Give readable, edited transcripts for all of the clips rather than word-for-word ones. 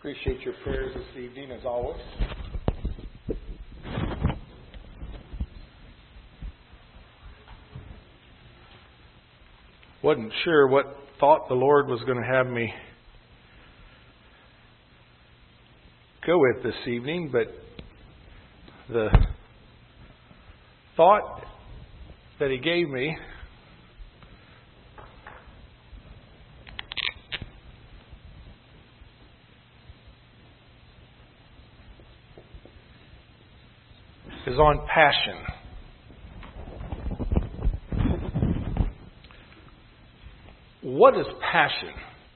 Appreciate your prayers this evening, as always. Wasn't sure what thought the Lord was going to have me go with this evening, but the thought that He gave me is on passion. What is passion?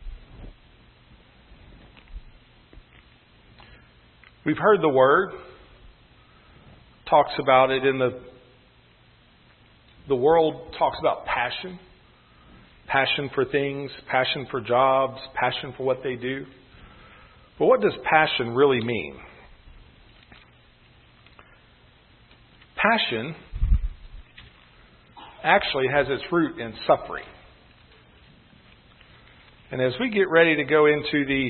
We've heard the word, talks about it in the world talks about passion. Passion for things, passion for jobs, passion for what they do. But what does passion really mean? Passion actually has its root in suffering. And as we get ready to go into the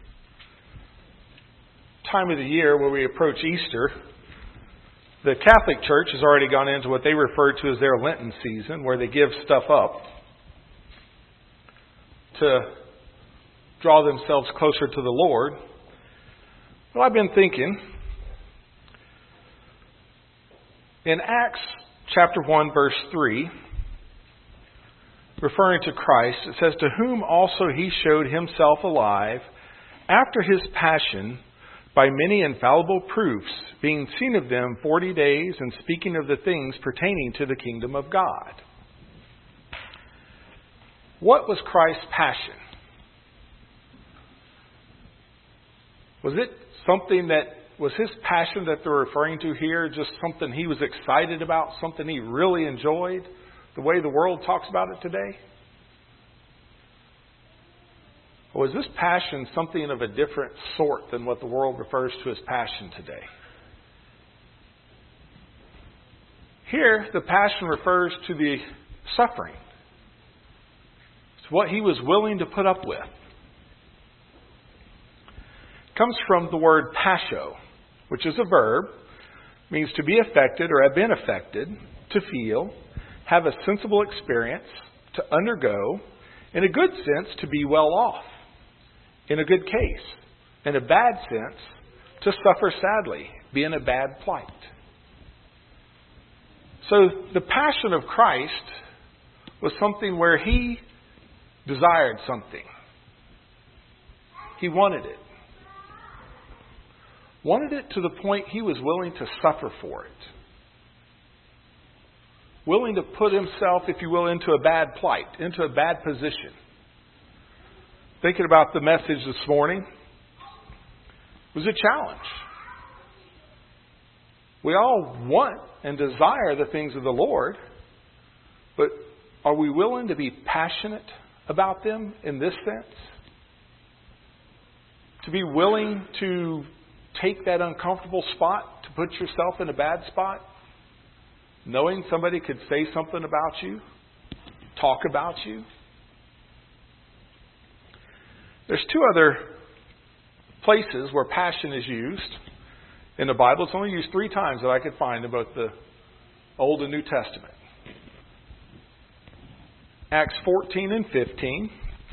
time of the year where we approach Easter, the Catholic Church has already gone into what they refer to as their Lenten season, where they give stuff up to draw themselves closer to the Lord. Well, I've been thinking, in Acts chapter 1, verse 3, referring to Christ, it says, "To whom also He showed Himself alive after His passion by many infallible proofs, being seen of them 40 days, and speaking of the things pertaining to the kingdom of God." What was Christ's passion? Was it something that was His passion that they're referring to here, just something He was excited about, something He really enjoyed, the way the world talks about it today? Or was this passion something of a different sort than what the world refers to as passion today? Here, the passion refers to the suffering. It's what He was willing to put up with. It comes from the word pasho, which is a verb, means to be affected or have been affected, to feel, have a sensible experience, to undergo, in a good sense, to be well off, in a good case, in a bad sense, to suffer sadly, be in a bad plight. So the passion of Christ was something where He desired something. He wanted it. Wanted it to the point He was willing to suffer for it. Willing to put Himself, if you will, into a bad plight, into a bad position. Thinking about the message this morning, it was a challenge. We all want and desire the things of the Lord, but are we willing to be passionate about them in this sense? To be willing to take that uncomfortable spot, to put yourself in a bad spot, knowing somebody could say something about you, talk about you. There's two other places where passion is used in the Bible. It's only used 3 times that I could find in both the Old and New Testament. Acts 14 and 15.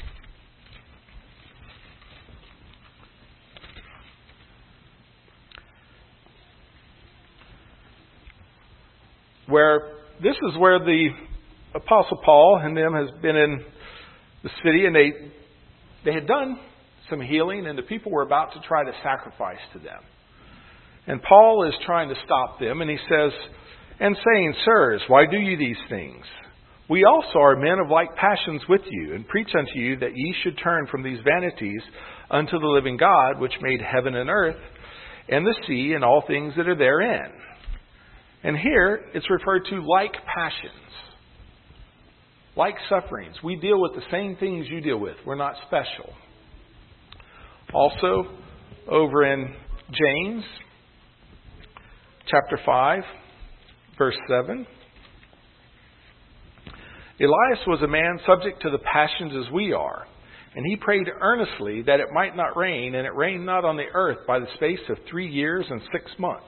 This is where the Apostle Paul and them has been in the city, and they had done some healing, and the people were about to try to sacrifice to them. And Paul is trying to stop them, and he says, "And saying, Sirs, why do you these things? We also are men of like passions with you, and preach unto you that ye should turn from these vanities unto the living God, which made heaven and earth, and the sea, and all things that are therein." And here it's referred to like passions, like sufferings. We deal with the same things you deal with. We're not special. Also, over in James chapter 5, verse 7. Elias was a man subject to the passions as we are. And he prayed earnestly that it might not rain, and it rained not on the earth by the space of 3 years and 6 months.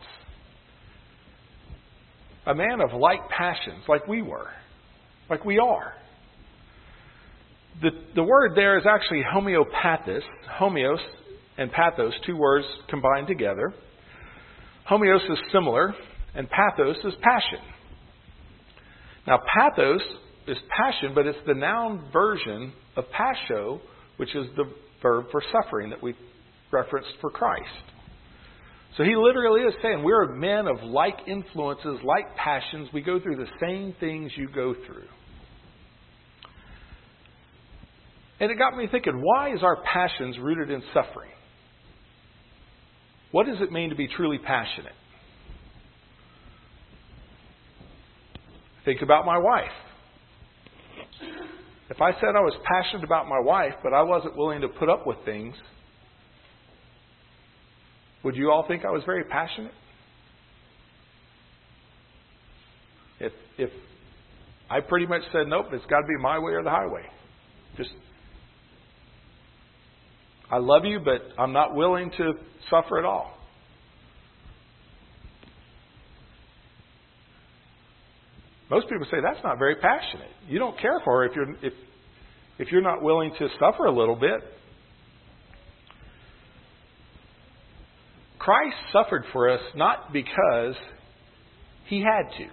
A man of like passions, like we were, like we are. The word there is actually homeopathos, homeos and pathos, 2 words combined together. Homeos is similar, and pathos is passion. Now, pathos is passion, but it's the noun version of pasho, which is the verb for suffering that we referenced for Christ. So he literally is saying we're men of like influences, like passions. We go through the same things you go through. And it got me thinking, why is our passions rooted in suffering? What does it mean to be truly passionate? Think about my wife. If I said I was passionate about my wife, but I wasn't willing to put up with things, would you all think I was very passionate? If I pretty much said, nope, it's got to be my way or the highway. I love you, but I'm not willing to suffer at all. Most people say that's not very passionate. You don't care for her if you're not willing to suffer a little bit. Christ suffered for us not because he had to.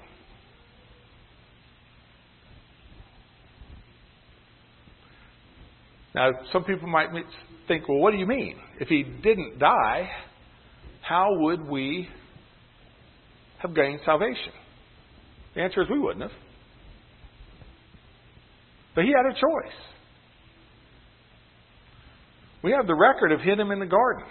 Now, some people might think, well, what do you mean? If he didn't die, how would we have gained salvation? The answer is we wouldn't have. But he had a choice. We have the record of him in the garden.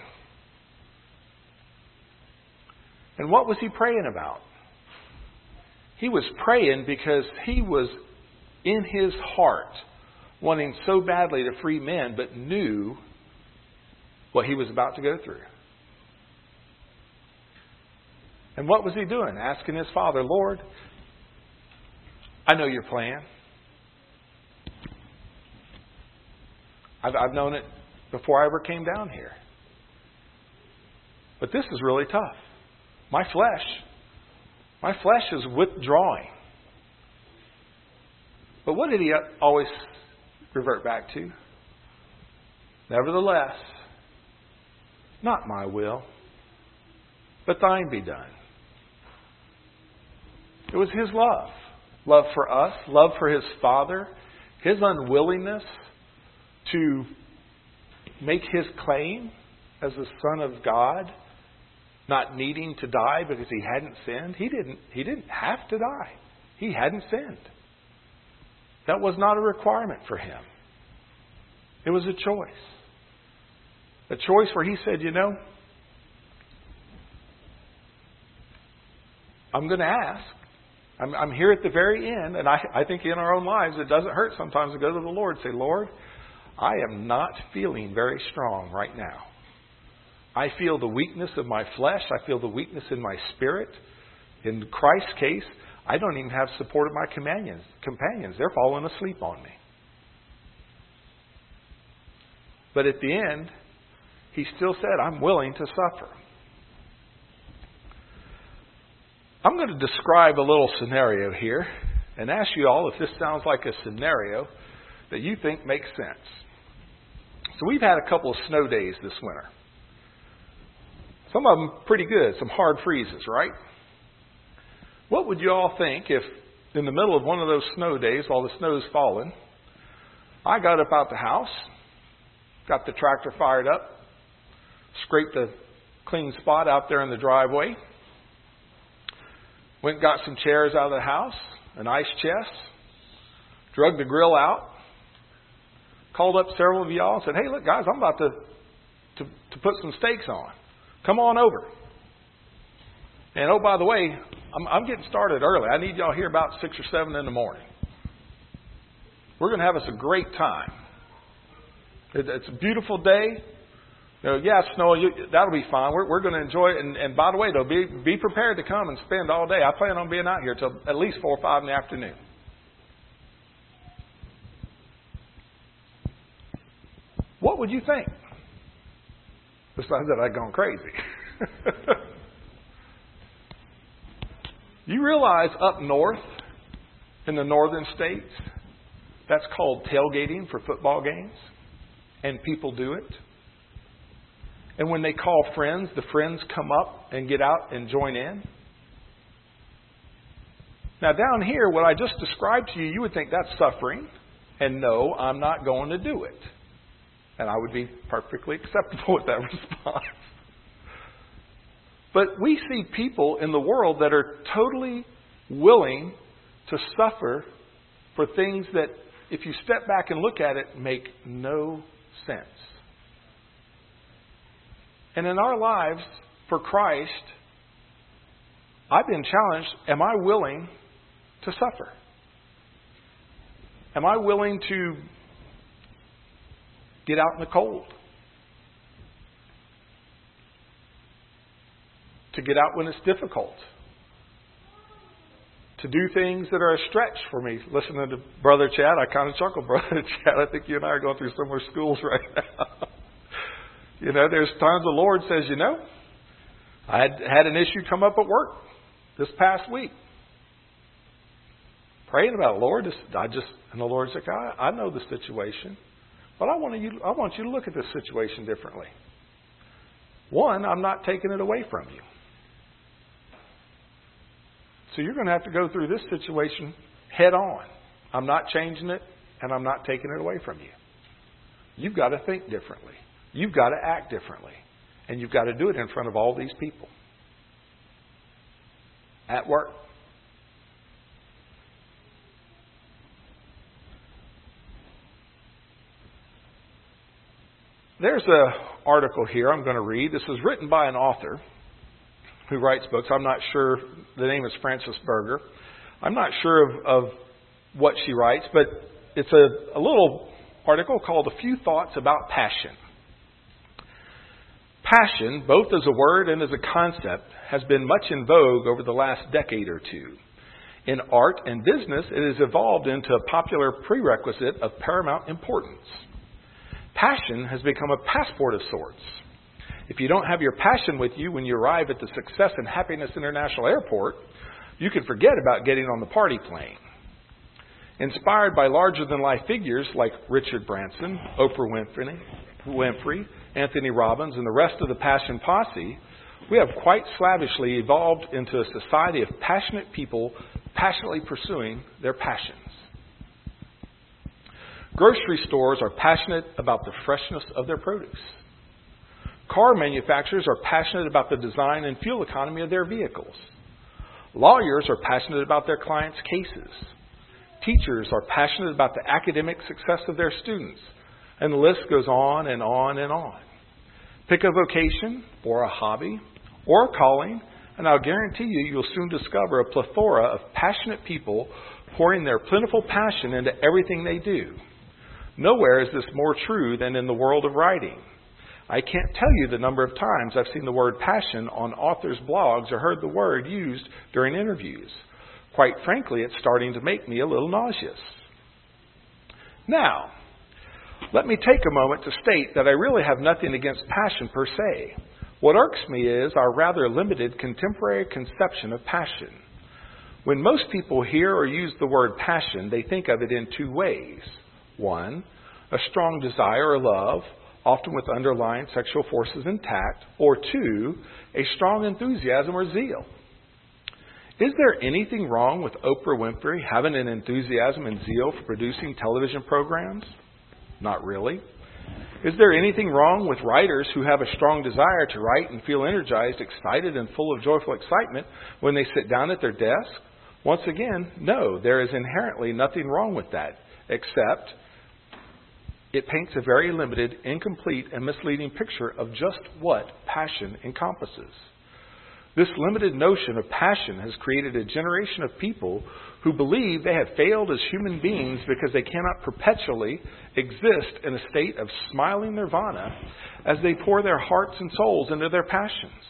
And what was he praying about? He was praying because he was in his heart wanting so badly to free men, but knew what he was about to go through. And what was he doing? Asking his Father, Lord, I know your plan. I've known it before I ever came down here. But this is really tough. My flesh is withdrawing. But what did he always revert back to? Nevertheless, not my will, but thine be done. It was his love. Love for us, love for his Father, his unwillingness to make his claim as the Son of God, not needing to die because he hadn't sinned. He didn't have to die. He hadn't sinned. That was not a requirement for him. It was a choice. A choice where he said, I'm going to ask. I'm here at the very end, and I think in our own lives it doesn't hurt sometimes to go to the Lord and say, Lord, I am not feeling very strong right now. I feel the weakness of my flesh. I feel the weakness in my spirit. In Christ's case, I don't even have support of my companions. They're falling asleep on me. But at the end, he still said, I'm willing to suffer. I'm going to describe a little scenario here and ask you all if this sounds like a scenario that you think makes sense. So we've had a couple of snow days this winter. Some of them pretty good, some hard freezes, right? What would you all think if in the middle of one of those snow days while the snow's falling, I got up out the house, got the tractor fired up, scraped a clean spot out there in the driveway, went and got some chairs out of the house, an ice chest, drug the grill out, called up several of y'all and said, hey, look, guys, I'm about to put some steaks on. Come on over. And, oh, by the way, I'm getting started early. I need y'all here about 6 or 7 in the morning. We're going to have us a great time. It's a beautiful day. Snow, that'll be fine. We're going to enjoy it. And by the way, though, be prepared to come and spend all day. I plan on being out here till at least 4 or 5 in the afternoon. what would you think? Besides that, I'd gone crazy. You realize up north, in the northern states, that's called tailgating for football games, and people do it. And when they call friends, the friends come up and get out and join in. Now down here, what I just described to you, you would think that's suffering. And no, I'm not going to do it. And I would be perfectly acceptable with that response. But we see people in the world that are totally willing to suffer for things that, if you step back and look at it, make no sense. And in our lives, for Christ, I've been challenged, am I willing to suffer? Am I willing to get out in the cold? To get out when it's difficult? To do things that are a stretch for me? Listening to Brother Chad, I kind of chuckle, Brother Chad. I think you and I are going through similar schools right now. You know, there's times the Lord says, you know, I had an issue come up at work this past week. Praying about it, Lord, and the Lord's like, I know the situation, but I want you to look at this situation differently. One, I'm not taking it away from you. So you're going to have to go through this situation head on. I'm not changing it, and I'm not taking it away from you. You've got to think differently. You've got to act differently. And you've got to do it in front of all these people. At work. There's an article here I'm going to read. This was written by an author who writes books. I'm not sure. The name is Frances Berger. I'm not sure of what she writes, but it's a little article called A Few Thoughts About Passion. Passion, both as a word and as a concept, has been much in vogue over the last decade or two. In art and business, it has evolved into a popular prerequisite of paramount importance. Passion has become a passport of sorts. If you don't have your passion with you when you arrive at the Success and Happiness International Airport, you can forget about getting on the party plane. Inspired by larger-than-life figures like Richard Branson, Oprah Winfrey, Anthony Robbins, and the rest of the Passion Posse, we have quite slavishly evolved into a society of passionate people passionately pursuing their passions. Grocery stores are passionate about the freshness of their produce. Car manufacturers are passionate about the design and fuel economy of their vehicles. Lawyers are passionate about their clients' cases. Teachers are passionate about the academic success of their students. And the list goes on and on and on. Pick a vocation or a hobby or a calling, and I'll guarantee you'll soon discover a plethora of passionate people pouring their plentiful passion into everything they do. Nowhere is this more true than in the world of writing. I can't tell you the number of times I've seen the word passion on authors' blogs or heard the word used during interviews. Quite frankly, it's starting to make me a little nauseous. Now, let me take a moment to state that I really have nothing against passion per se. What irks me is our rather limited contemporary conception of passion. When most people hear or use the word passion, they think of it in two ways. One, a strong desire or love, often with underlying sexual forces intact. Or two, a strong enthusiasm or zeal. Is there anything wrong with Oprah Winfrey having an enthusiasm and zeal for producing television programs? Not really. Is there anything wrong with writers who have a strong desire to write and feel energized, excited, and full of joyful excitement when they sit down at their desk? Once again, no, there is inherently nothing wrong with that, except it paints a very limited, incomplete, and misleading picture of just what passion encompasses. This limited notion of passion has created a generation of people who believe they have failed as human beings because they cannot perpetually exist in a state of smiling nirvana as they pour their hearts and souls into their passions.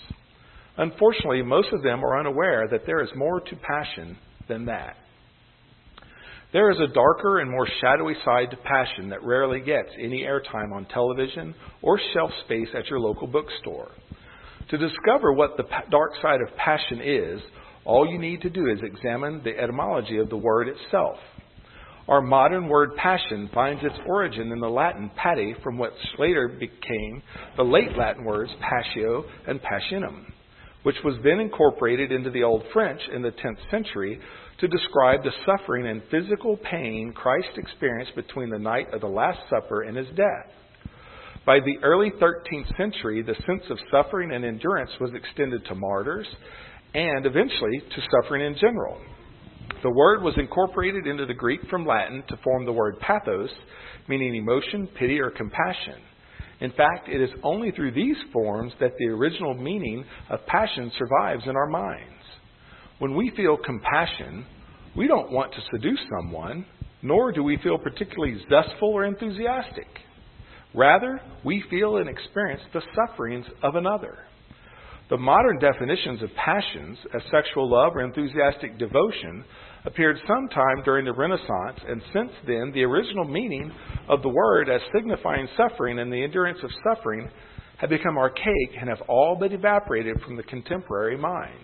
Unfortunately, most of them are unaware that there is more to passion than that. There is a darker and more shadowy side to passion that rarely gets any airtime on television or shelf space at your local bookstore. To discover what the dark side of passion is, all you need to do is examine the etymology of the word itself. Our modern word passion finds its origin in the Latin pati, from what later became the late Latin words passio and passionum, which was then incorporated into the Old French in the 10th century to describe the suffering and physical pain Christ experienced between the night of the Last Supper and his death. By the early 13th century, the sense of suffering and endurance was extended to martyrs and eventually to suffering in general. The word was incorporated into the Greek from Latin to form the word pathos, meaning emotion, pity, or compassion. In fact, it is only through these forms that the original meaning of passion survives in our minds. When we feel compassion, we don't want to seduce someone, nor do we feel particularly zestful or enthusiastic. Rather, we feel and experience the sufferings of another. The modern definitions of passions as sexual love or enthusiastic devotion appeared sometime during the Renaissance, and since then the original meaning of the word as signifying suffering and the endurance of suffering have become archaic and have all but evaporated from the contemporary mind.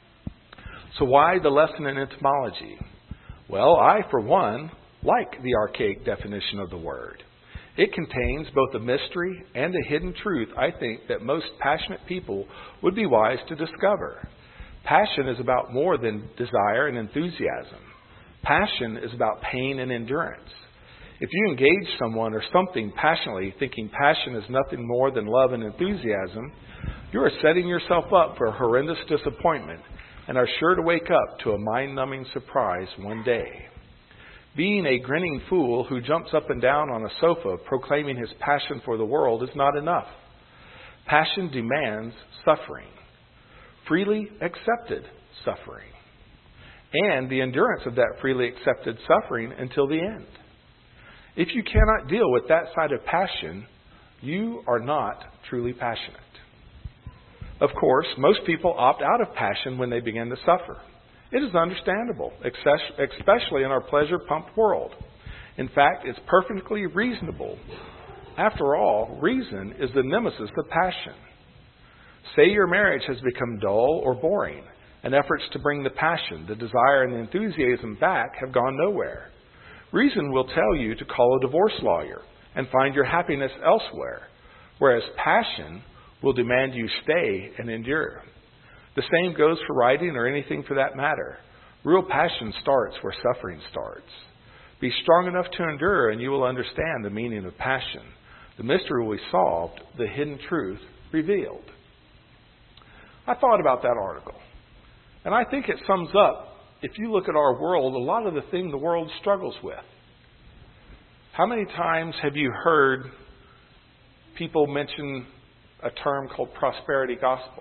So why the lesson in etymology? Well, I, for one, like the archaic definition of the word. It contains both a mystery and a hidden truth, I think, that most passionate people would be wise to discover. Passion is about more than desire and enthusiasm. Passion is about pain and endurance. If you engage someone or something passionately, thinking passion is nothing more than love and enthusiasm, you are setting yourself up for a horrendous disappointment and are sure to wake up to a mind-numbing surprise one day. Being a grinning fool who jumps up and down on a sofa proclaiming his passion for the world is not enough. Passion demands suffering, freely accepted suffering, and the endurance of that freely accepted suffering until the end. If you cannot deal with that side of passion, you are not truly passionate. Of course, most people opt out of passion when they begin to suffer. It is understandable, especially in our pleasure-pumped world. In fact, it's perfectly reasonable. After all, reason is the nemesis of passion. Say your marriage has become dull or boring, and efforts to bring the passion, the desire, and the enthusiasm back have gone nowhere. Reason will tell you to call a divorce lawyer and find your happiness elsewhere, whereas passion will demand you stay and endure. The same goes for writing or anything for that matter. Real passion starts where suffering starts. Be strong enough to endure and you will understand the meaning of passion. The mystery will be solved, the hidden truth revealed. I thought about that article, and I think it sums up, if you look at our world, a lot of the things the world struggles with. How many times have you heard people mention a term called prosperity gospel?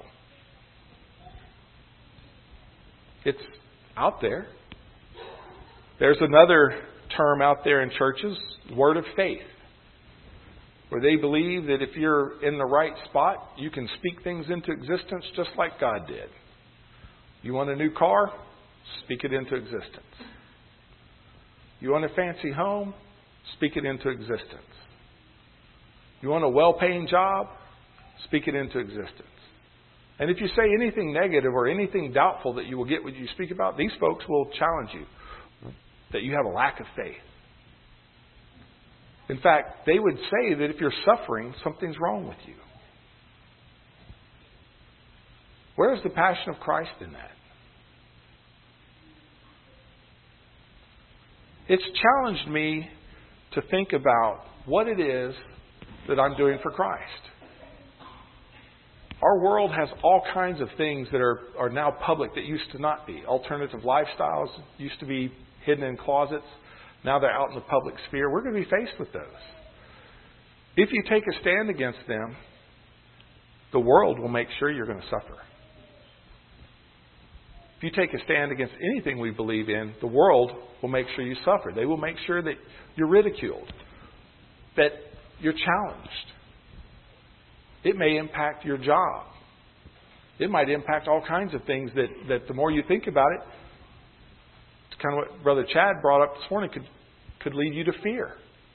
It's out there. There's another term out there in churches, word of faith, where they believe that if you're in the right spot, you can speak things into existence just like God did. You want a new car? Speak it into existence. You want a fancy home? Speak it into existence. You want a well-paying job? Speak it into existence. And if you say anything negative or anything doubtful that you will get what you speak about, these folks will challenge you that you have a lack of faith. In fact, they would say that if you're suffering, something's wrong with you. Where's the passion of Christ in that? It's challenged me to think about what it is that I'm doing for Christ. Our world has all kinds of things that are now public that used to not be. Alternative lifestyles used to be hidden in closets. Now they're out in the public sphere. We're going to be faced with those. If you take a stand against them, the world will make sure you're going to suffer. If you take a stand against anything we believe in, the world will make sure you suffer. They will make sure that you're ridiculed, that you're challenged. It may impact your job. It might impact all kinds of things that the more you think about it, kind of what Brother Chad brought up this morning, could lead you to fear.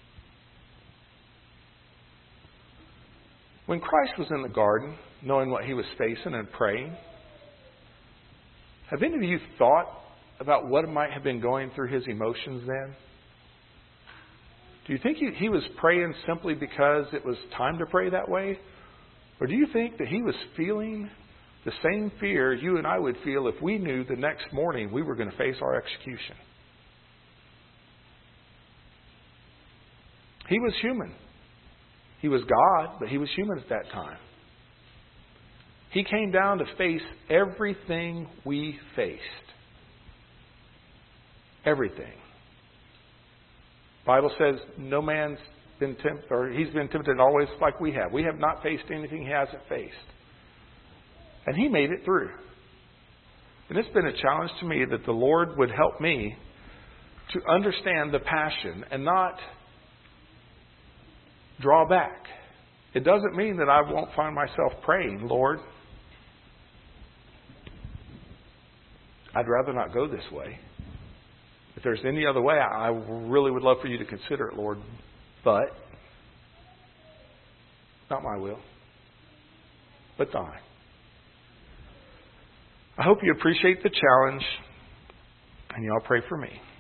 When Christ was in the garden, knowing what he was facing and praying, have any of you thought about what might have been going through his emotions then? Do you think he was praying simply because it was time to pray that way? Or do you think that he was feeling the same fear you and I would feel if we knew the next morning we were going to face our execution? He was human. He was God, but he was human at that time. He came down to face everything we faced. Everything. The Bible says no man's been tempted, or he's been tempted always like we have. We have not faced anything he hasn't faced. And he made it through. And it's been a challenge to me that the Lord would help me to understand the passion and not draw back. It doesn't mean that I won't find myself praying, Lord, I'd rather not go this way. If there's any other way, I really would love for you to consider it, Lord. But not my will, but thine. I hope you appreciate the challenge, and y'all pray for me.